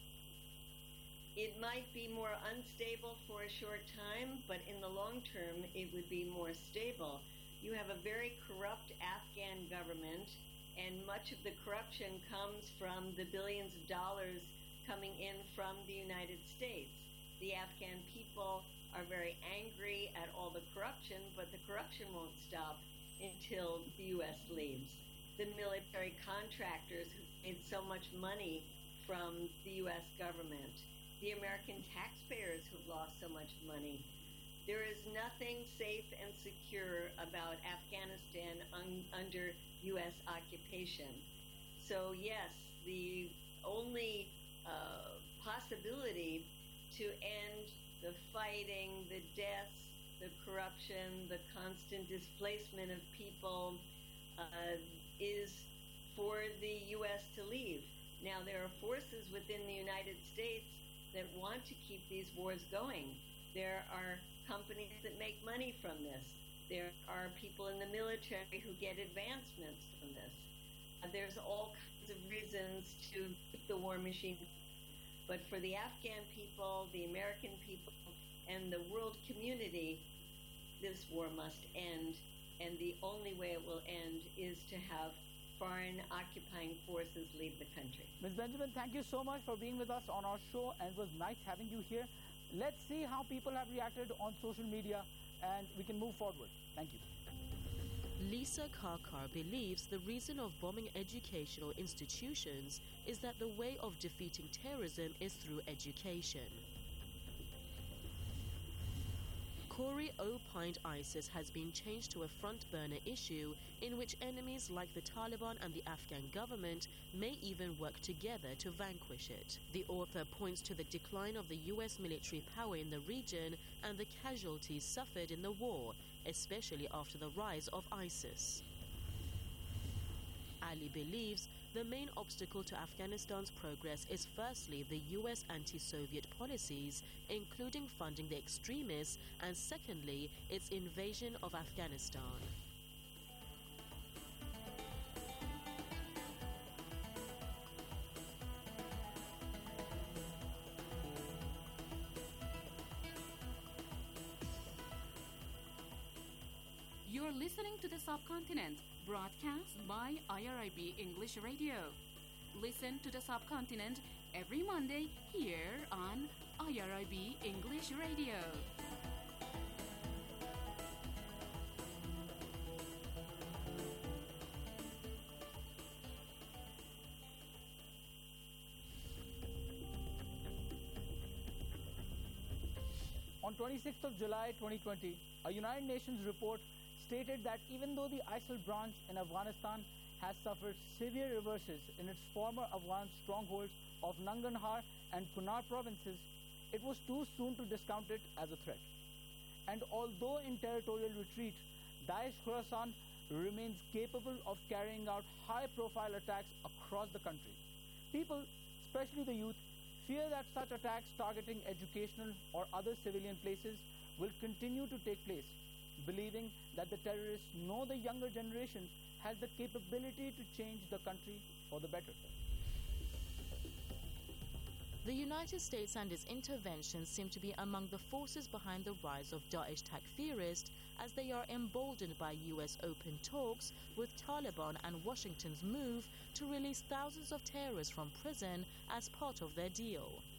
It might be more unstable for a short time, but in the long term, it would be more stable. You have a very corrupt Afghan government, and much of the corruption comes from the billions of dollars coming in from the United States. The Afghan people are very angry at all the corruption, but the corruption won't stop until the U S leaves. The military contractors who made so much money from the U S government, the American taxpayers who've lost so much money. There is nothing safe and secure about Afghanistan un- under U S occupation. So yes, the only uh, possibility to end the fighting, the deaths, the corruption, the constant displacement of people uh, is for the U S to leave. Now, there are forces within the United States that want to keep these wars going. There are companies that make money from this. There are people in the military who get advancements from this. Uh, there's all kinds of reasons to keep the war machine. But for the Afghan people, the American people, and the world community, this war must end. And the only way it will end is to have foreign occupying forces leave the country. Miz Benjamin, thank you so much for being with us on our show, and it was nice having you here. Let's see how people have reacted on social media, and we can move forward. Thank you. Lisa Karkar believes the reason of bombing educational institutions is that the way of defeating terrorism is through education. Corey opined ISIS has been changed to a front-burner issue in which enemies like the Taliban and the Afghan government may even work together to vanquish it. The author points to the decline of the U S military power in the region and the casualties suffered in the war, especially after the rise of ISIS. Ali believes the main obstacle to Afghanistan's progress is firstly the U S anti-Soviet policies, including funding the extremists, and secondly, its invasion of Afghanistan. You're listening to The Subcontinent, broadcast by I R I B English Radio. Listen to The Subcontinent every Monday here on I R I B English Radio. On twenty-sixth of July twenty twenty, a United Nations report stated that even though the I S I L branch in Afghanistan has suffered severe reverses in its former Afghan strongholds of Nangarhar and Kunar provinces, it was too soon to discount it as a threat. And although in territorial retreat, Daesh Khorasan remains capable of carrying out high-profile attacks across the country. People, especially the youth, fear that such attacks targeting educational or other civilian places will continue to take place, believing that the terrorists know the younger generation has the capability to change the country for the better. The United States and its interventions seem to be among the forces behind the rise of Daesh Takfirists, as they are emboldened by U S open talks with Taliban and Washington's move to release thousands of terrorists from prison as part of their deal.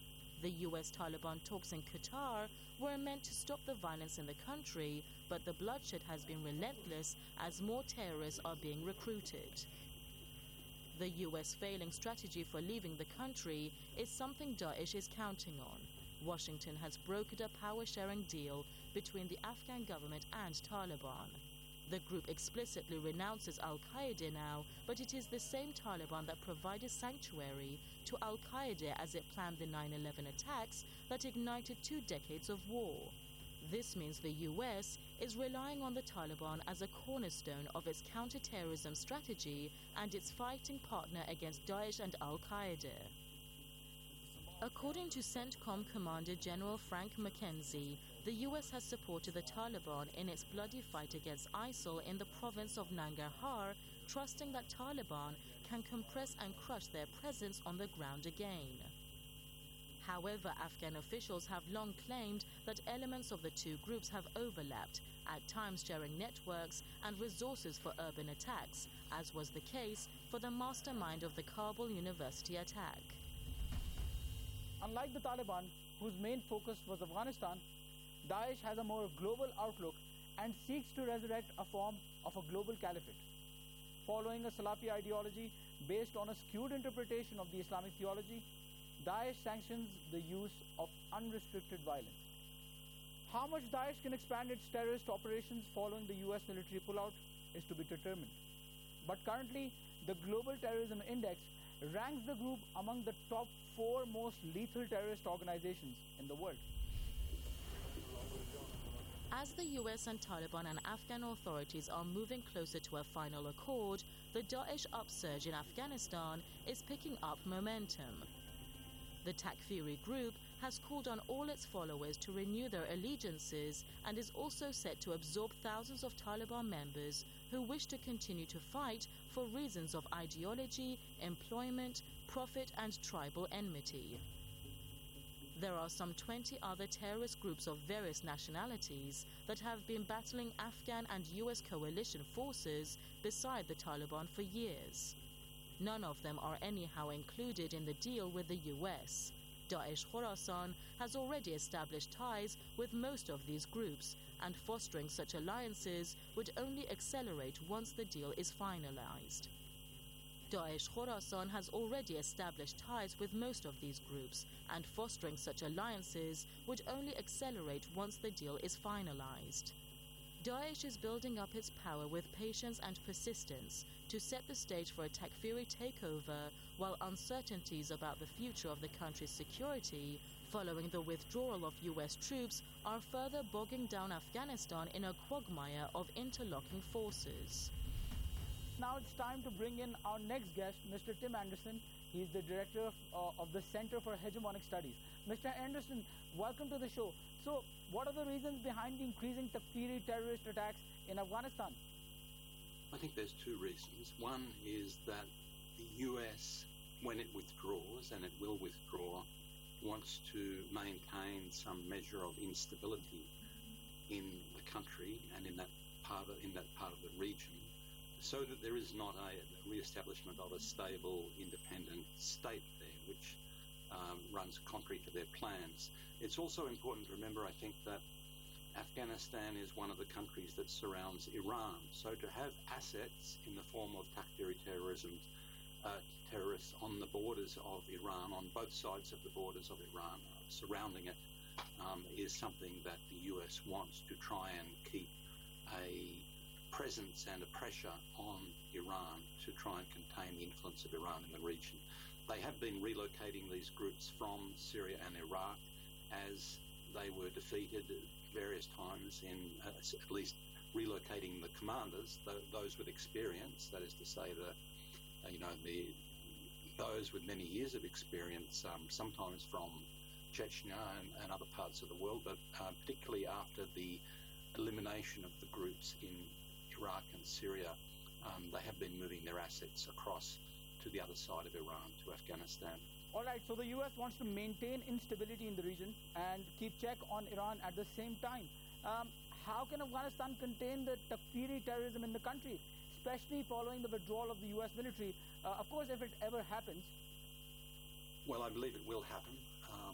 The U S Taliban talks in Qatar were meant to stop the violence in the country, but the bloodshed has been relentless as more terrorists are being recruited. The U S failing strategy for leaving the country is something Daesh is counting on. Washington has brokered a power-sharing deal between the Afghan government and Taliban. The group explicitly renounces Al-Qaeda now, but it is the same Taliban that provided sanctuary to Al-Qaeda as it planned the nine eleven attacks that ignited two decades of war. This means the U S is relying on the Taliban as a cornerstone of its counter-terrorism strategy and its fighting partner against Daesh and Al-Qaeda. According to CENTCOM Commander General Frank McKenzie, the U S has supported the Taliban in its bloody fight against ISIL in the province of Nangarhar, trusting that Taliban can compress and crush their presence on the ground again. However, Afghan officials have long claimed that elements of the two groups have overlapped, at times sharing networks and resources for urban attacks, as was the case for the mastermind of the Kabul University attack. Unlike the Taliban, whose main focus was Afghanistan, Daesh has a more global outlook and seeks to resurrect a form of a global caliphate. Following a Salafi ideology based on a skewed interpretation of the Islamic theology, Daesh sanctions the use of unrestricted violence. How much Daesh can expand its terrorist operations following the U S military pullout is to be determined. But currently, the Global Terrorism Index ranks the group among the top four most lethal terrorist organizations in the world. As the U S and Taliban and Afghan authorities are moving closer to a final accord, the Daesh upsurge in Afghanistan is picking up momentum. The Takfiri group has called on all its followers to renew their allegiances and is also set to absorb thousands of Taliban members who wish to continue to fight for reasons of ideology, employment, profit, and tribal enmity. There are some twenty other terrorist groups of various nationalities that have been battling Afghan and U S coalition forces beside the Taliban for years. None of them are anyhow included in the deal with the U S. Daesh Khorasan has already established ties with most of these groups, and fostering such alliances would only accelerate once the deal is finalized. Daesh Khorasan has already established ties with most of these groups, and fostering such alliances would only accelerate once the deal is finalized. Daesh is building up its power with patience and persistence to set the stage for a Takfiri takeover, while uncertainties about the future of the country's security following the withdrawal of U S troops are further bogging down Afghanistan in a quagmire of interlocking forces. Now it's time to bring in our next guest, Mister Tim Anderson. He's the director of, uh, of the Center for Hegemonic Studies. Mister Anderson, welcome to the show. So, what are the reasons behind the increasing Takfiri terrorist attacks in Afghanistan? I think there's two reasons. One is that the U S, when it withdraws, and it will withdraw, wants to maintain some measure of instability in the country and in that part of, in that part of the region, so that there is not a re-establishment of a stable, independent state there, which um, runs contrary to their plans. It's also important to remember, I think, that Afghanistan is one of the countries that surrounds Iran. So to have assets in the form of Takfiri terrorism, uh, terrorists on the borders of Iran, on both sides of the borders of Iran, uh, surrounding it, um, is something that the U S wants to try and keep a presence and a pressure on Iran to try and contain the influence of Iran in the region. They have been relocating these groups from Syria and Iraq as they were defeated various times, in uh, at least relocating the commanders, th- those with experience, that is to say, the uh, you know the those with many years of experience, um, sometimes from Chechnya and, and other parts of the world, but uh, particularly after the elimination of the groups in Iraq and Syria, um, they have been moving their assets across to the other side of Iran, to Afghanistan. All right, so the U S wants to maintain instability in the region and keep check on Iran at the same time. Um, how can Afghanistan contain the Takfiri terrorism in the country, especially following the withdrawal of the U S military? Uh, of course, if it ever happens. Well, I believe it will happen. Um,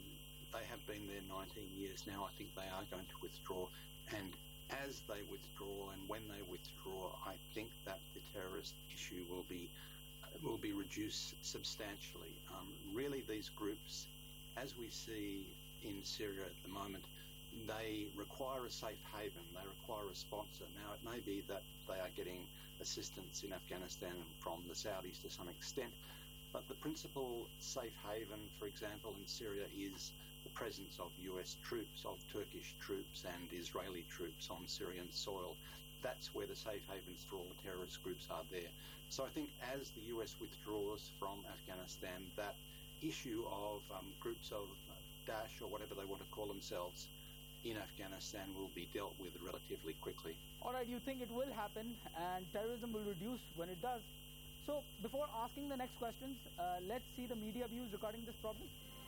they have been there nineteen years now. I think they are going to withdraw. And as they withdraw and when they withdraw, I think that the terrorist issue will be will be reduced substantially. Um, really, these groups, as we see in Syria at the moment, they require a safe haven. They require a sponsor. Now, it may be that they are getting assistance in Afghanistan from the Saudis to some extent, but the principal safe haven, for example, in Syria is the presence of U S troops, of Turkish troops and Israeli troops on Syrian soil. That's where the safe havens for all the terrorist groups are there. So I think as the U S withdraws from Afghanistan, that issue of um, groups of Daesh or whatever they want to call themselves in Afghanistan will be dealt with relatively quickly. All right, you think it will happen and terrorism will reduce when it does. So before asking the next questions, uh, let's see the media views regarding this problem.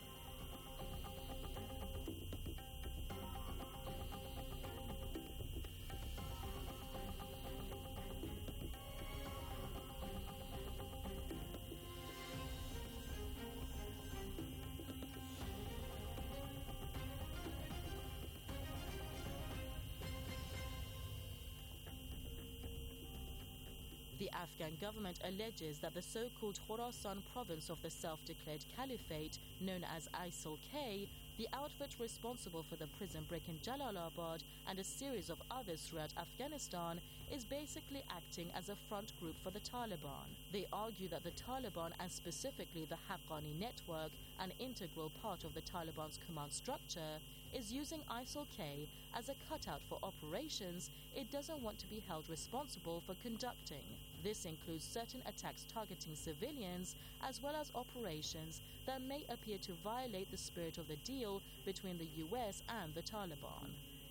The Afghan government alleges that the so-called Khorasan province of the self-declared caliphate, known as I S I L-K, the outfit responsible for the prison break in Jalalabad and a series of others throughout Afghanistan, is basically acting as a front group for the Taliban. They argue that the Taliban, and specifically the Haqqani network, an integral part of the Taliban's command structure, is using I S I L-K as a cutout for operations it doesn't want to be held responsible for conducting. This includes certain attacks targeting civilians, as well as operations that may appear to violate the spirit of the deal between the U S and the Taliban.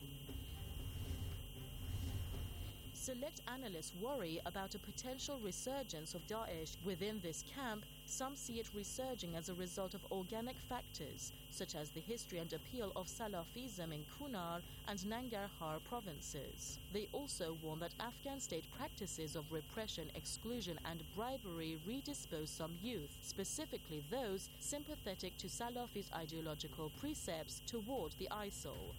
Select analysts worry about a potential resurgence of Daesh within this camp. Some see it resurging as a result of organic factors, such as the history and appeal of Salafism in Kunar and Nangarhar provinces. They also warn that Afghan state practices of repression, exclusion and bribery redispose some youth, specifically those sympathetic to Salafist ideological precepts, toward the I S I L.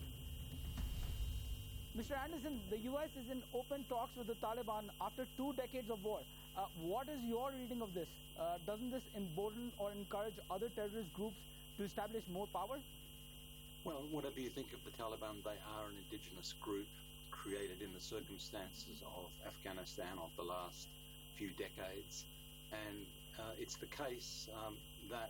Mister Anderson, the U S is in open talks with the Taliban after two decades of war. Uh, what is your reading of this? Uh, doesn't this embolden or encourage other terrorist groups to establish more power? Well, whatever you think of the Taliban, they are an indigenous group created in the circumstances of Afghanistan of the last few decades. And uh, it's the case um, that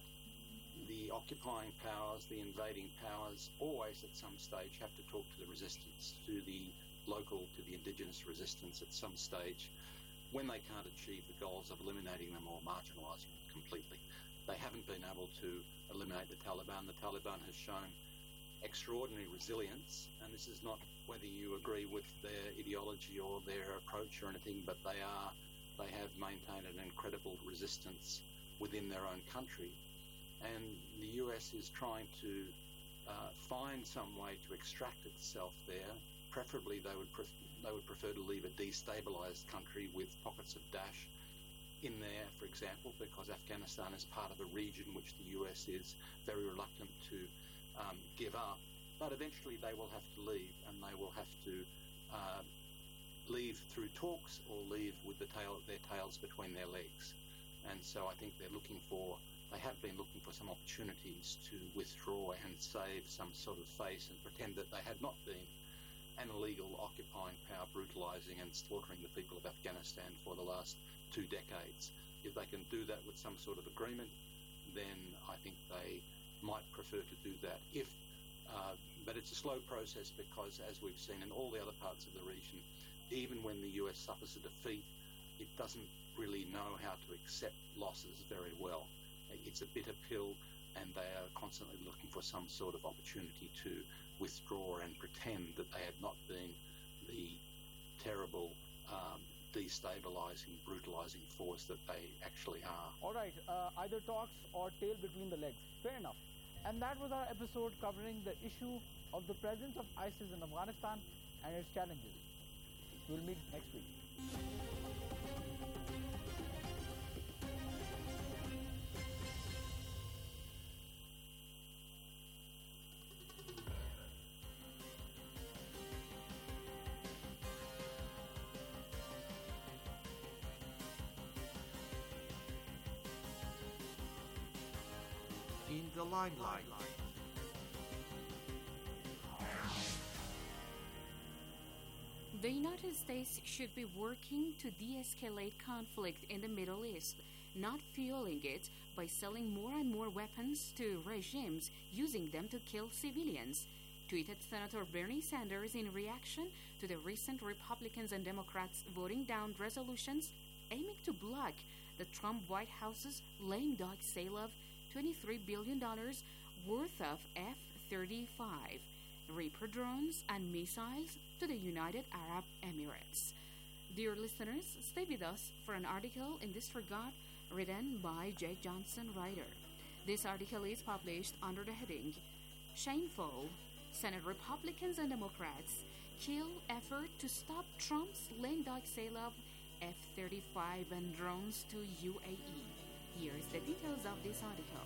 the occupying powers, the invading powers, always at some stage have to talk to the resistance, to the local, to the indigenous resistance at some stage when they can't achieve the goals of eliminating them or marginalising them completely. They haven't been able to eliminate the Taliban. The Taliban has shown extraordinary resilience, and this is not whether you agree with their ideology or their approach or anything, but they are, they have maintained an incredible resistance within their own country. And the U S is trying to uh, find some way to extract itself there. Preferably, they would pref- they would prefer to leave a destabilised country with pockets of Daesh in there, for example, because Afghanistan is part of a region which the U S is very reluctant to um, give up. But eventually, they will have to leave, and they will have to uh, leave through talks or leave with the tail, their tails between their legs. And so, I think they're looking for. They have been looking for some opportunities to withdraw and save some sort of face and pretend that they had not been an illegal occupying power brutalising and slaughtering the people of Afghanistan for the last two decades. If they can do that with some sort of agreement, then I think they might prefer to do that. If, uh, but it's a slow process because, as we've seen in all the other parts of the region, even when the U S suffers a defeat, it doesn't really know how to accept losses very well. It's a bitter pill, and they are constantly looking for some sort of opportunity to withdraw and pretend that they had not been the terrible, um, destabilising, brutalising force that they actually are. All right, uh, either talks or tail between the legs. Fair enough. And that was our episode covering the issue of the presence of ISIS in Afghanistan and its challenges. We'll meet next week. the limelight. The United States should be working to de-escalate conflict in the Middle East, not fueling it by selling more and more weapons to regimes using them to kill civilians, tweeted Senator Bernie Sanders in reaction to the recent Republicans and Democrats voting down resolutions aiming to block the Trump White House's lame duck sale of twenty-three billion dollars worth of F thirty-five Reaper drones and missiles to the United Arab Emirates. Dear listeners, stay with us for an article in this regard written by Jake Johnson Ryder. This article is published under the heading Shameful. Senate Republicans and Democrats kill effort to stop Trump's lame duck sale of F thirty-five and drones to U A E. Here is the details of this article.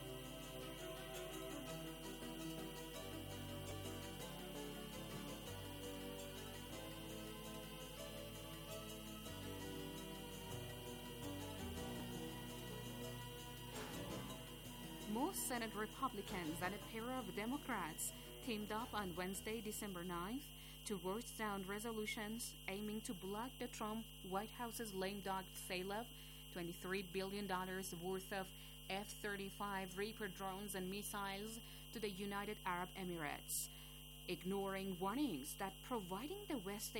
Most Senate Republicans and a pair of Democrats teamed up on Wednesday, December ninth, to vote down resolutions aiming to block the Trump White House's lame duck sale of twenty-three billion dollars worth of F thirty-five Reaper drones and missiles to the United Arab Emirates, ignoring warnings that providing the West